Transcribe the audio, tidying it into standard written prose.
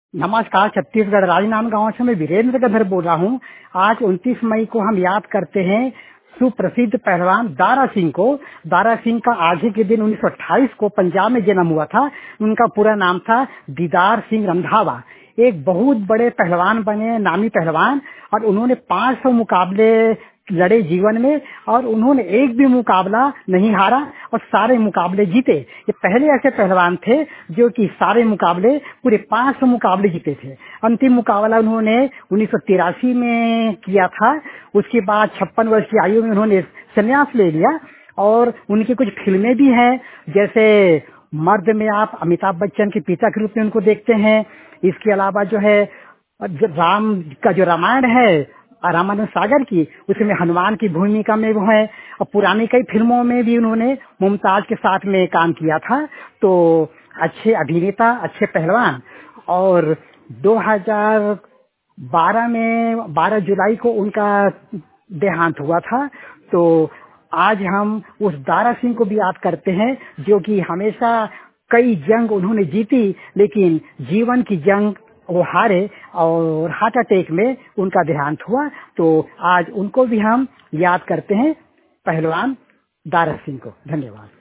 नमस्कार। छत्तीसगढ़ राजनांदगांव से मैं वीरेंद्र गधर बोल रहा हूँ। आज 29 मई को हम याद करते हैं सुप्रसिद्ध पहलवान दारा सिंह को। दारा सिंह का आज ही के दिन 1928 को पंजाब में जन्म हुआ था। उनका पूरा नाम था दीदार सिंह रंधावा। एक बहुत बड़े पहलवान बने, नामी पहलवान, और उन्होंने 500 मुकाबले लड़े जीवन में, और उन्होंने एक भी मुकाबला नहीं हारा और सारे मुकाबले जीते। ये पहले ऐसे पहलवान थे जो कि सारे मुकाबले, पूरे 500 मुकाबले जीते थे। अंतिम मुकाबला उन्होंने 1983 में किया था। उसके बाद 56 वर्ष की आयु में उन्होंने संन्यास ले लिया। और उनकी कुछ फिल्में भी हैं, जैसे मर्द में आप अमिताभ बच्चन के पिता के रूप में उनको देखते हैं। इसके अलावा जो है राम का जो रामायण है रामानंद सागर की, उसमें हनुमान की भूमिका में वो है। और पुरानी कई फिल्मों में भी उन्होंने मुमताज के साथ में काम किया था। तो अच्छे अभिनेता, अच्छे पहलवान। और 2012 में 12 जुलाई को उनका देहांत हुआ था। तो आज हम उस दारा सिंह को भी याद करते हैं, जो कि हमेशा कई जंग उन्होंने जीती, लेकिन जीवन की जंग वो हारे और हार्ट अटैक में उनका देहांत हुआ। तो आज उनको भी हम याद करते हैं, पहलवान दारा सिंह को। धन्यवाद।